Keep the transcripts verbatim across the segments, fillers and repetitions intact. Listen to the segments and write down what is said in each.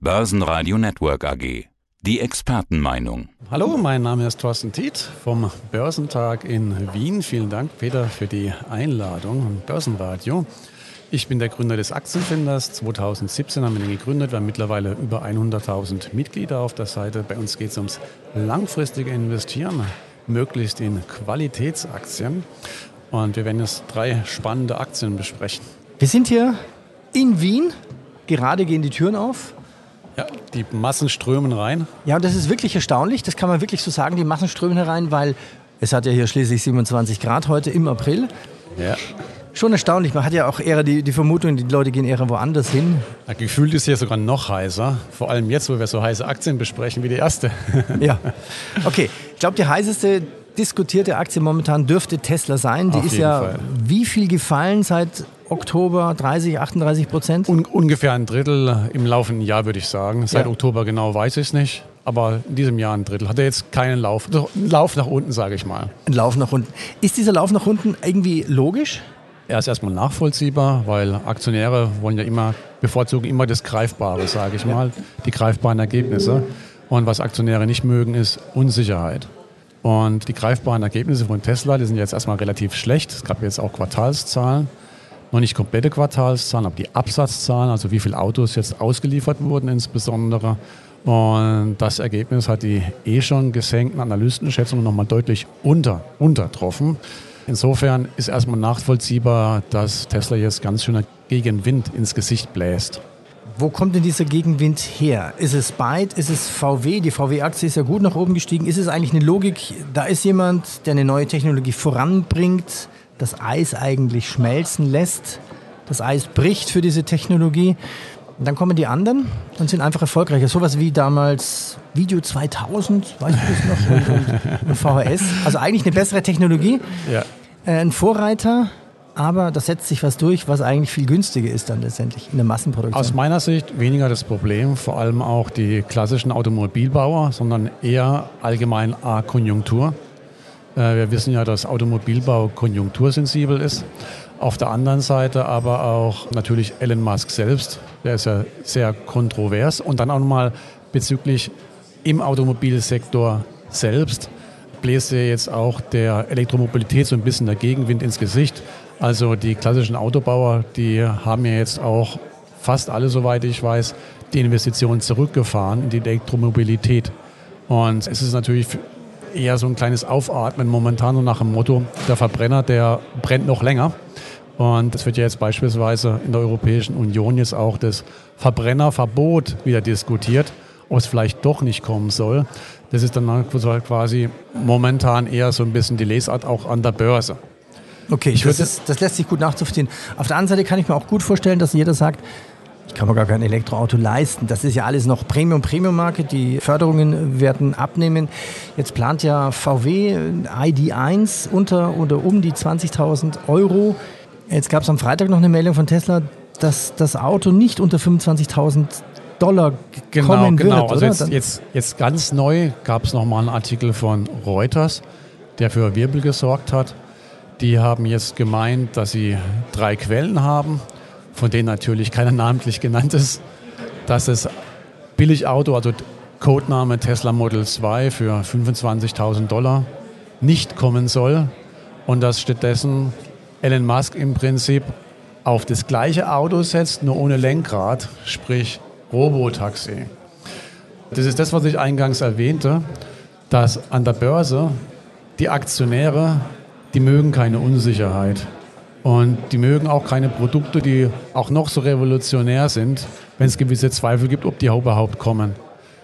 Börsenradio Network A G. Die Expertenmeinung. Hallo, mein Name ist Thorsten Tietz vom Börsentag in Wien. Vielen Dank, Peter, für die Einladung im Börsenradio. Ich bin der Gründer des Aktienfinders. zweitausendsiebzehn haben wir den gegründet. Wir haben mittlerweile über hunderttausend Mitglieder auf der Seite. Bei uns geht es ums langfristige Investieren, möglichst in Qualitätsaktien. Und wir werden jetzt drei spannende Aktien besprechen. Wir sind hier in Wien. Gerade gehen die Türen auf. Ja, die Massen strömen rein. Ja, und das ist wirklich erstaunlich. Das kann man wirklich so sagen, die Massen strömen herein, weil es hat ja hier schließlich siebenundzwanzig Grad heute im April. Ja. Schon erstaunlich. Man hat ja auch eher die, die Vermutung, die Leute gehen eher woanders hin. Ja, gefühlt ist hier sogar noch heißer. Vor allem jetzt, wo wir so heiße Aktien besprechen wie die erste. Ja, okay. Ich glaube, die heißeste diskutierte Aktie momentan dürfte Tesla sein. Die Auf ist jeden ja Fall. Wie viel gefallen seit Oktober? dreißig, achtunddreißig Prozent? Un- ungefähr ein Drittel im laufenden Jahr, würde ich sagen. Seit Ja. Oktober genau weiß ich es nicht. Aber in diesem Jahr ein Drittel. Hat er jetzt keinen Lauf. Doch, einen Lauf nach unten, sage ich mal. Ein Lauf nach unten. Ist dieser Lauf nach unten irgendwie logisch? Er ist erstmal nachvollziehbar, weil Aktionäre wollen ja immer, bevorzugen immer das Greifbare, sage ich mal. Die greifbaren Ergebnisse. Und was Aktionäre nicht mögen, ist Unsicherheit. Und die greifbaren Ergebnisse von Tesla, die sind jetzt erstmal relativ schlecht. Es gab jetzt auch Quartalszahlen. Noch nicht komplette Quartalszahlen, aber die Absatzzahlen, also wie viele Autos jetzt ausgeliefert wurden insbesondere. Und das Ergebnis hat die eh schon gesenkten Analystenschätzungen nochmal deutlich unter, untertroffen. Insofern ist erstmal nachvollziehbar, dass Tesla jetzt ganz schöner Gegenwind ins Gesicht bläst. Wo kommt denn dieser Gegenwind her? Ist es Byte? Ist es V W? Die V W-Aktie ist ja gut nach oben gestiegen. Ist es eigentlich eine Logik, da ist jemand, der eine neue Technologie voranbringt, das Eis eigentlich schmelzen lässt, das Eis bricht für diese Technologie. Und dann kommen die anderen und sind einfach erfolgreicher. Sowas wie damals Video zweitausend, weißt du das noch, und, und, und V H S. Also eigentlich eine bessere Technologie, Ja. äh, ein Vorreiter, aber da setzt sich was durch, was eigentlich viel günstiger ist dann letztendlich in der Massenproduktion. Aus meiner Sicht weniger das Problem, vor allem auch die klassischen Automobilbauer, sondern eher allgemein A, Konjunktur. Äh, wir wissen ja, dass Automobilbau konjunktursensibel ist. Auf der anderen Seite aber auch natürlich Elon Musk selbst, der ist ja sehr kontrovers. Und dann auch nochmal bezüglich im Automobilsektor selbst bläst ja jetzt auch der Elektromobilität so ein bisschen der Gegenwind ins Gesicht. Also die klassischen Autobauer, die haben ja jetzt auch fast alle, soweit ich weiß, die Investitionen zurückgefahren in die Elektromobilität. Und es ist natürlich eher so ein kleines Aufatmen momentan und nach dem Motto, der Verbrenner, der brennt noch länger. Und es wird ja jetzt beispielsweise in der Europäischen Union jetzt auch das Verbrennerverbot wieder diskutiert, ob es vielleicht doch nicht kommen soll. Das ist dann quasi momentan eher so ein bisschen die Lesart auch an der Börse. Okay, Ich das, würde- ist, das lässt sich gut nachzuvollziehen. Auf der anderen Seite kann ich mir auch gut vorstellen, dass jeder sagt, ich kann mir gar kein Elektroauto leisten. Das ist ja alles noch Premium, Premium-Marke. Die Förderungen werden abnehmen. Jetzt plant ja V W I D eins unter oder um die zwanzigtausend Euro. Jetzt gab es am Freitag noch eine Meldung von Tesla, dass das Auto nicht unter fünfundzwanzigtausend Dollar Genau, kommen genau. wird. Also oder? jetzt, Dann- jetzt, jetzt ganz neu gab es nochmal einen Artikel von Reuters, der für Wirbel gesorgt hat. Die haben jetzt gemeint, dass sie drei Quellen haben, von denen natürlich keiner namentlich genannt ist, dass das Billigauto, also Codename Tesla Model zwei für fünfundzwanzigtausend Dollar nicht kommen soll und dass stattdessen Elon Musk im Prinzip auf das gleiche Auto setzt, nur ohne Lenkrad, sprich Robotaxi. Das ist das, was ich eingangs erwähnte, dass an der Börse die Aktionäre, die mögen keine Unsicherheit. Und die mögen auch keine Produkte, die auch noch so revolutionär sind, wenn es gewisse Zweifel gibt, ob die überhaupt kommen.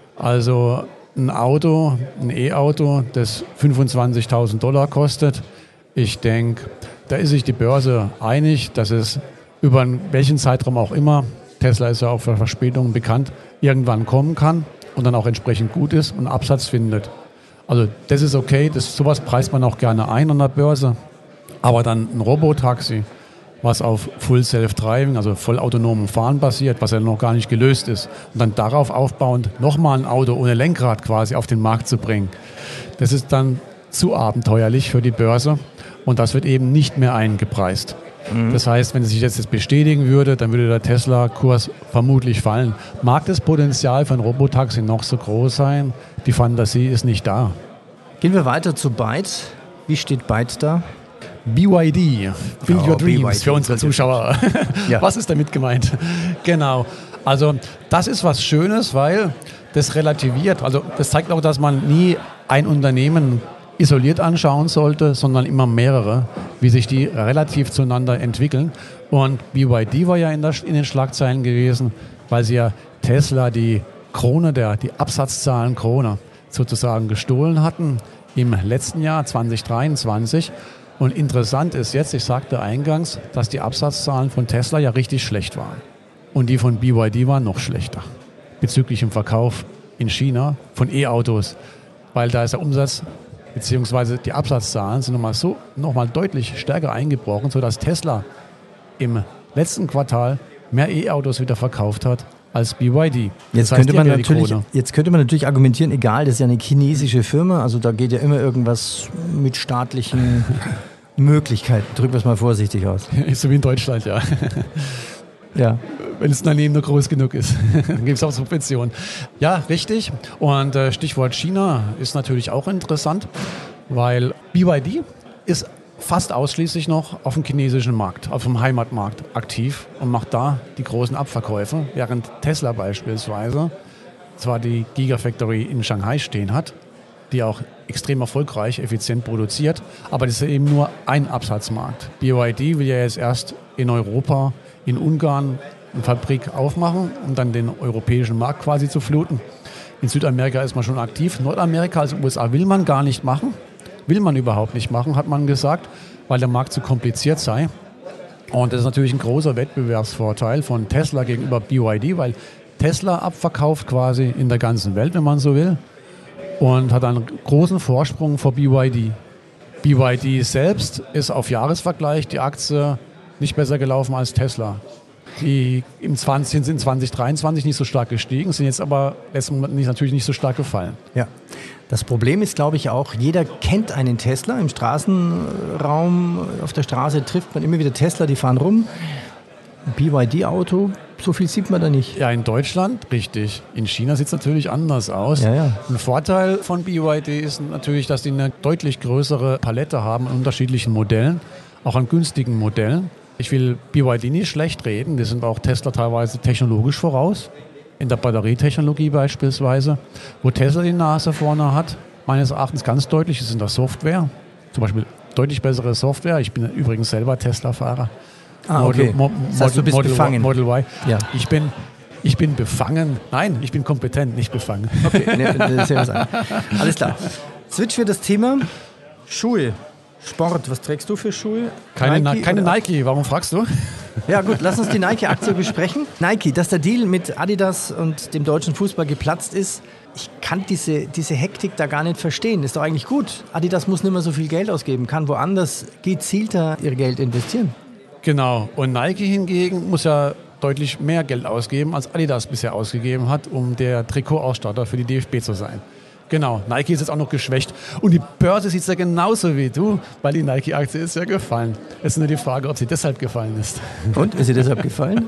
Also ein Auto, ein E-Auto, das fünfundzwanzigtausend Dollar kostet. Ich denke, da ist sich die Börse einig, dass es über welchen Zeitraum auch immer, Tesla ist ja auch für Verspätungen bekannt, irgendwann kommen kann und dann auch entsprechend gut ist und Absatz findet. Also das ist okay, das, sowas preist man auch gerne ein an der Börse. Aber dann ein Robotaxi, was auf Full Self-Driving, also vollautonomem Fahren basiert, was ja noch gar nicht gelöst ist, und dann darauf aufbauend nochmal ein Auto ohne Lenkrad quasi auf den Markt zu bringen, das ist dann zu abenteuerlich für die Börse und das wird eben nicht mehr eingepreist. Mhm. Das heißt, wenn es sich jetzt bestätigen würde, dann würde der Tesla-Kurs vermutlich fallen. Mag das Potenzial für ein Robotaxi noch so groß sein? Die Fantasie ist nicht da. Gehen wir weiter zu Byte. Wie steht Byte da? B Y D, Build Oh, Your Dreams, B Y D. für unsere Zuschauer. Ja. Was ist damit gemeint? Genau. Also das ist was Schönes, weil das relativiert. Also das zeigt auch, dass man nie ein Unternehmen isoliert anschauen sollte, sondern immer mehrere, wie sich die relativ zueinander entwickeln. Und B Y D war ja in, der, in den Schlagzeilen gewesen, weil sie ja Tesla die Krone, der, die Absatzzahlen Krone sozusagen gestohlen hatten im letzten Jahr zwanzig dreiundzwanzig. Und interessant ist jetzt, ich sagte eingangs, dass die Absatzzahlen von Tesla ja richtig schlecht waren. Und die von B Y D waren noch schlechter bezüglich dem Verkauf in China von E-Autos, weil da ist der Umsatz bzw. die Absatzzahlen sind nochmal so, nochmal deutlich stärker eingebrochen, sodass Tesla im letzten Quartal mehr E-Autos wieder verkauft hat als B Y D. Jetzt, das heißt, könnte man die natürlich, Krone. jetzt könnte man natürlich argumentieren, egal, das ist ja eine chinesische Firma, also da geht ja immer irgendwas mit staatlichen Möglichkeiten. Drücken wir es mal vorsichtig aus. So wie in Deutschland, ja. Ja. Wenn das Unternehmen nur groß genug ist, dann gibt es auch Subventionen. Ja, richtig. Und äh, Stichwort China ist natürlich auch interessant, weil B Y D ist fast ausschließlich noch auf dem chinesischen Markt, auf dem Heimatmarkt aktiv und macht da die großen Abverkäufe, während Tesla beispielsweise zwar die Gigafactory in Shanghai stehen hat, die auch extrem erfolgreich, effizient produziert, aber das ist eben nur ein Absatzmarkt. B Y D will ja jetzt erst in Europa, in Ungarn eine Fabrik aufmachen, um dann den europäischen Markt quasi zu fluten. In Südamerika ist man schon aktiv. Nordamerika, also U S A, will man gar nicht machen. Will man überhaupt nicht machen, hat man gesagt, weil der Markt zu kompliziert sei. Und das ist natürlich ein großer Wettbewerbsvorteil von Tesla gegenüber B Y D, weil Tesla abverkauft quasi in der ganzen Welt, wenn man so will, und hat einen großen Vorsprung vor B Y D. B Y D selbst ist auf Jahresvergleich die Aktie nicht besser gelaufen als Tesla. Die im zwanzig, sind zwanzig dreiundzwanzig nicht so stark gestiegen, sind jetzt aber letzten Monat natürlich nicht so stark gefallen. Ja. Das Problem ist, glaube ich, auch, jeder kennt einen Tesla. Im Straßenraum, auf der Straße trifft man immer wieder Tesla, die fahren rum. Ein B Y D-Auto, so viel sieht man da nicht. Ja, in Deutschland, richtig. In China sieht es natürlich anders aus. Ja, ja. Ein Vorteil von B Y D ist natürlich, dass die eine deutlich größere Palette haben an unterschiedlichen Modellen, auch an günstigen Modellen. Ich will B Y D nicht schlecht reden, die sind auch Tesla teilweise technologisch voraus. In der Batterietechnologie beispielsweise, wo Tesla die Nase vorne hat, meines Erachtens ganz deutlich, ist in der Software. Zum Beispiel deutlich bessere Software. Ich bin übrigens selber Tesla-Fahrer. Ah, okay. Mo- Mo- das heißt, du bist Model, befangen. Model Y. Ja. Ich bin, ich bin befangen. Nein, ich bin kompetent, nicht befangen. Okay, ne, das ist ja was anderes. Alles klar. Switchen wir das Thema. Schuhe. Sport, was trägst du für Schuhe? Keine Nike, keine oder? Nike, warum fragst du? Ja gut, lass uns die Nike-Aktie besprechen. Nike, dass der Deal mit Adidas und dem deutschen Fußball geplatzt ist, ich kann diese, diese Hektik da gar nicht verstehen. Ist doch eigentlich gut. Adidas muss nicht mehr so viel Geld ausgeben, kann woanders gezielter ihr Geld investieren. Genau, und Nike hingegen muss ja deutlich mehr Geld ausgeben, als Adidas bisher ausgegeben hat, um der Trikotausstatter für die D F B zu sein. Genau, Nike ist jetzt auch noch geschwächt. Und die Börse sieht es ja genauso wie du, weil die Nike-Aktie ist ja gefallen. Es ist nur die Frage, ob sie deshalb gefallen ist. Und, ist sie deshalb gefallen?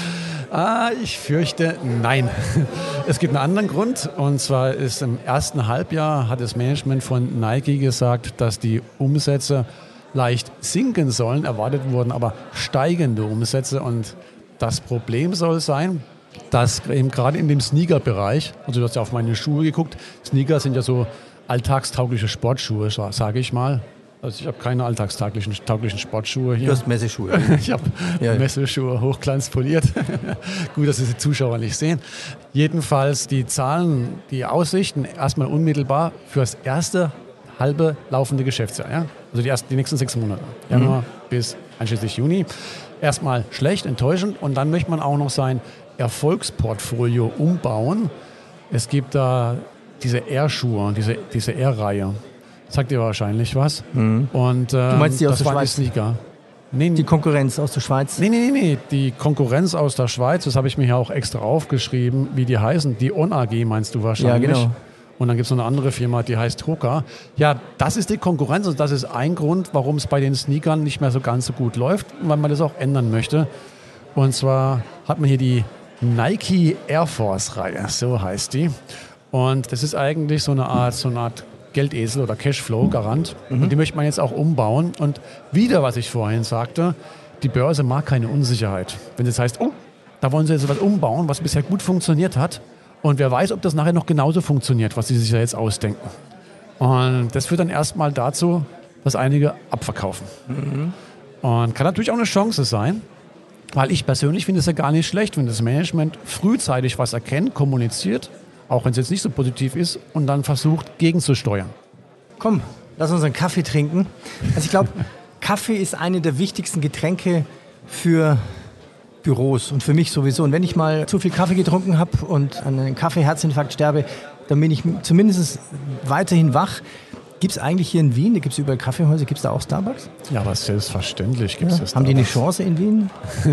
Ah, ich fürchte, nein. Es gibt einen anderen Grund. Und zwar ist im ersten Halbjahr hat das Management von Nike gesagt, dass die Umsätze leicht sinken sollen. Erwartet wurden aber steigende Umsätze. Und das Problem soll sein, dass eben gerade in dem Sneaker-Bereich, also du hast ja auf meine Schuhe geguckt, Sneaker sind ja so alltagstaugliche Sportschuhe, sage ich mal. Also ich habe keine alltagstauglichen tauglichen Sportschuhe hier. Du hast Messeschuhe. Ich habe ja, ja. Messeschuhe hochglanzpoliert. Gut, dass es die Zuschauer nicht sehen. Jedenfalls die Zahlen, die Aussichten erstmal unmittelbar für das erste halbe laufende Geschäftsjahr. Ja? Also die, ersten, die nächsten sechs Monate, Januar mhm. bis einschließlich Juni. Erstmal schlecht, enttäuschend und dann möchte man auch noch sein Erfolgsportfolio umbauen. Es gibt da diese Air-Schuhe, diese, diese Air-Reihe. Sagt ihr wahrscheinlich was. Mhm. Und, ähm, du meinst die aus das der waren Schweiz? Die Sneaker. Nee, die Konkurrenz aus der Schweiz? Nee, nee, nee, nee. Die Konkurrenz aus der Schweiz, das habe ich mir ja auch extra aufgeschrieben, wie die heißen. Die On A G meinst du wahrscheinlich. Ja, genau. Und dann gibt es noch eine andere Firma, die heißt Hoka. Ja, das ist die Konkurrenz und das ist ein Grund, warum es bei den Sneakern nicht mehr so ganz so gut läuft, weil man das auch ändern möchte. Und zwar hat man hier die Nike Air Force Reihe, so heißt die. Und das ist eigentlich so eine Art, so eine Art Geldesel oder Cashflow-Garant. Mhm. Und die möchte man jetzt auch umbauen. Und wieder, was ich vorhin sagte, die Börse mag keine Unsicherheit. Wenn das heißt, oh, da wollen sie jetzt was umbauen, was bisher gut funktioniert hat. Und wer weiß, ob das nachher noch genauso funktioniert, was sie sich ja jetzt ausdenken. Und das führt dann erstmal dazu, dass einige abverkaufen. Mhm. Und kann natürlich auch eine Chance sein, weil ich persönlich finde es ja gar nicht schlecht, wenn das Management frühzeitig was erkennt, kommuniziert, auch wenn es jetzt nicht so positiv ist, und dann versucht, gegenzusteuern. Komm, lass uns einen Kaffee trinken. Also ich glaube, Kaffee ist eine der wichtigsten Getränke für Büros und für mich sowieso. Und wenn ich mal zu viel Kaffee getrunken habe und an einem Kaffeeherzinfarkt sterbe, dann bin ich zumindest weiterhin wach. Gibt es eigentlich hier in Wien, da gibt es überall Kaffeehäuser, gibt es da auch Starbucks? Ja, aber selbstverständlich gibt es ja, das. Haben die eine Chance in Wien?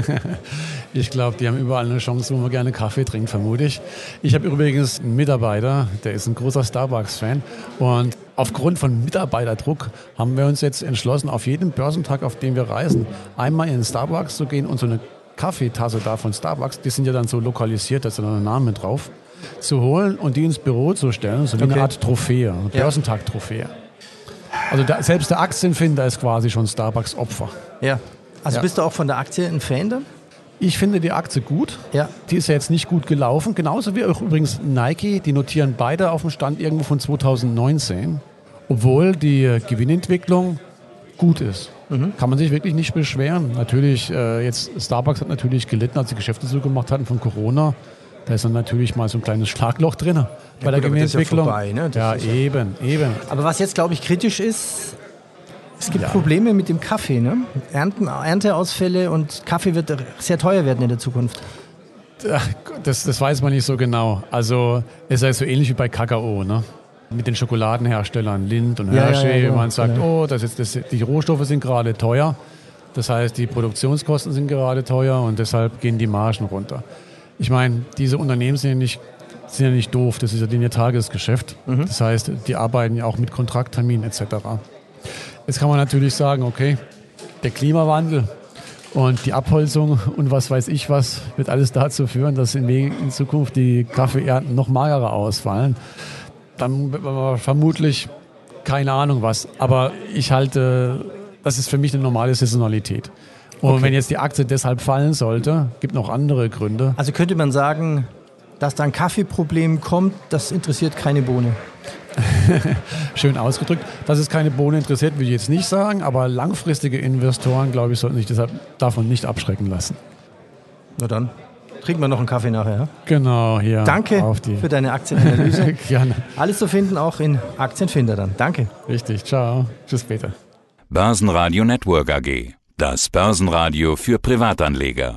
Ich glaube, die haben überall eine Chance, wo man gerne Kaffee trinkt, vermute ich. Ich habe übrigens einen Mitarbeiter, der ist ein großer Starbucks-Fan. Und aufgrund von Mitarbeiterdruck haben wir uns jetzt entschlossen, auf jedem Börsentag, auf dem wir reisen, einmal in den Starbucks zu gehen und so eine Kaffeetasse da von Starbucks, die sind ja dann so lokalisiert, da ist dann ein Name drauf, zu holen und die ins Büro zu stellen, so wie okay. eine Art Trophäe, eine ja. Börsentag-Trophäe. Also da, selbst der Aktienfinder ist quasi schon Starbucks-Opfer. Ja, also ja. Bist du auch von der Aktie ein Fan dann? Ich finde die Aktie gut. Ja. Die ist ja jetzt nicht gut gelaufen. Genauso wie auch übrigens Nike. Die notieren beide auf dem Stand irgendwo von zweitausendneunzehn. Obwohl die Gewinnentwicklung gut ist. Mhm. Kann man sich wirklich nicht beschweren. Natürlich, äh, jetzt Starbucks hat natürlich gelitten, als die Geschäfte zugemacht hatten von Corona. Da ist dann natürlich mal so ein kleines Schlagloch drin ja, bei der Gewinnentwicklung. Ja, vorbei, ne? ja, ja eben, eben. Aber was jetzt, glaube ich, kritisch ist, es gibt ja. Probleme mit dem Kaffee. Ne? Ernten, Ernteausfälle und Kaffee wird sehr teuer werden in der Zukunft. Das, das weiß man nicht so genau. Also es ist ja so ähnlich wie bei Kakao, ne? Mit den Schokoladenherstellern, Lindt und Hershey. Ja, ja, ja, man sagt, ja. oh, das ist, das, die Rohstoffe sind gerade teuer. Das heißt, die Produktionskosten sind gerade teuer und deshalb gehen die Margen runter. Ich meine, diese Unternehmen sind ja nicht, sind ja nicht doof. Das ist ja ihr Tagesgeschäft. Mhm. Das heißt, die arbeiten ja auch mit Kontraktterminen et cetera. Jetzt kann man natürlich sagen, okay, der Klimawandel und die Abholzung und was weiß ich was wird alles dazu führen, dass in, in Zukunft die Kaffeeernten noch magerer ausfallen. Dann wird man vermutlich keine Ahnung was. Aber ich halte, das ist für mich eine normale Saisonalität. Und okay. wenn jetzt die Aktie deshalb fallen sollte, gibt noch andere Gründe. Also könnte man sagen, dass da ein Kaffeeproblem kommt, das interessiert keine Bohne. Schön ausgedrückt. Dass es keine Bohne interessiert, will ich jetzt nicht sagen, aber langfristige Investoren, glaube ich, sollten sich deshalb davon nicht abschrecken lassen. Na dann. Trinken wir noch einen Kaffee nachher, ja? Genau, hier. Danke auf die für deine Aktienanalyse. Gerne. Alles zu finden auch in Aktienfinder dann. Danke. Richtig, ciao. Tschüss, Peter. Börsenradio Network A G. Das Börsenradio für Privatanleger.